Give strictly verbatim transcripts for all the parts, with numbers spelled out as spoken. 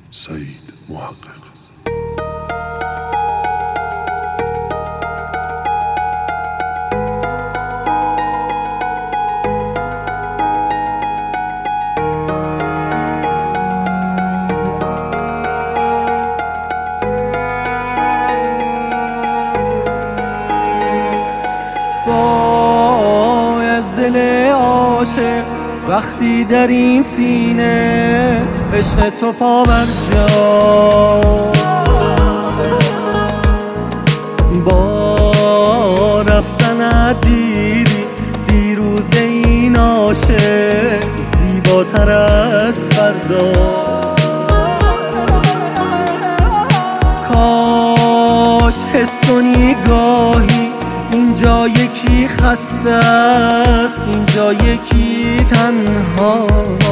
سعید محقق. وای از دل عاشق وقتی در این سینه عشق تو پابرجاست، با رفتن دیدی دیروز این عاشق زیباتر از فرداست. کاش حس کنی گاهی اینجا یکی خسته است، اینجا یکی تنهاست.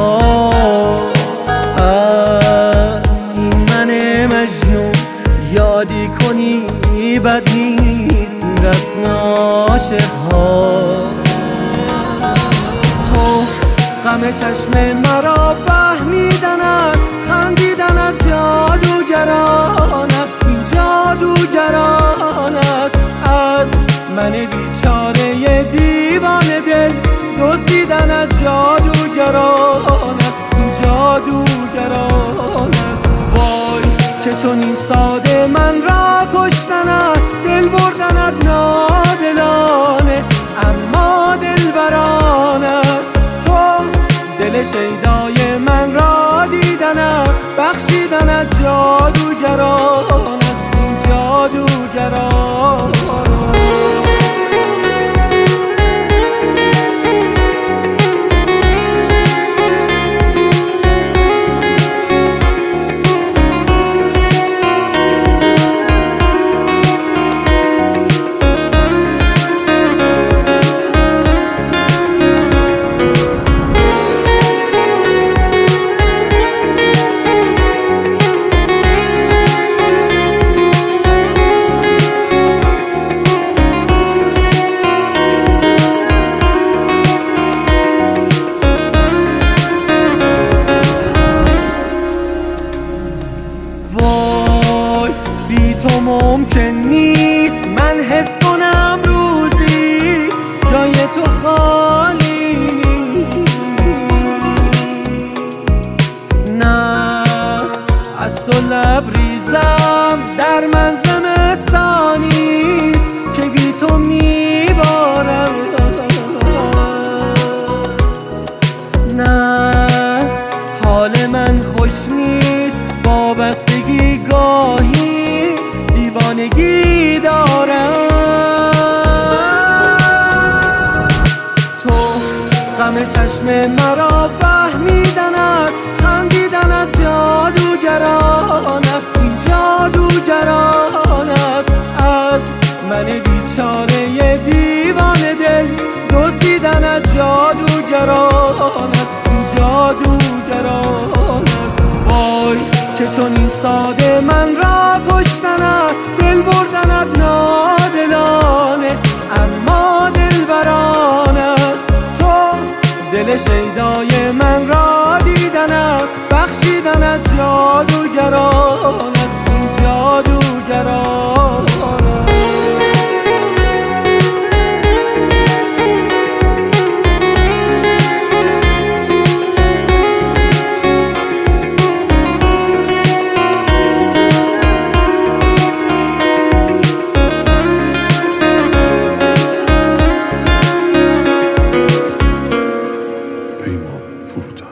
از این من مجنون یادی کنی بد نیست، این رسم عاشق هاست. تو غم چشم مرا فهمیدنت، خندیدنت جادوگران است، این جادوگران است. از من بیچاره دیوانه دل دزدیدنت جادوگران است، این جادوگران است. وای که چون این ساده من را کشتنت، دل بردنت نادلانه اما دلبران است. تو دل شیدای من را دیدنت، بخشیدنت جادوگران است، این جادوگران. بی تو ممکن نیست من حس کنم روزی جای تو خالی نیست. نه از تو لبریزم در من زمستانیست که بی تو میبارم. نه حال من خوش نیست، وابستگی گاهی دیوانگی دارم. تو غم چشم مرا فهمیدنت، خندیدنت جادوگران است، این جادوگران است. از من بیچاره دیوانه دل دزدیدنت جادوگران است، این جادوگران است. وای که چون این ساده من را کشتنت، دل بردنت نادلانه اما دلبران است. تو دل شیدای من را دیدنت، بخشیدنت جادوگران است، این جادوگران. پیمان فروتن.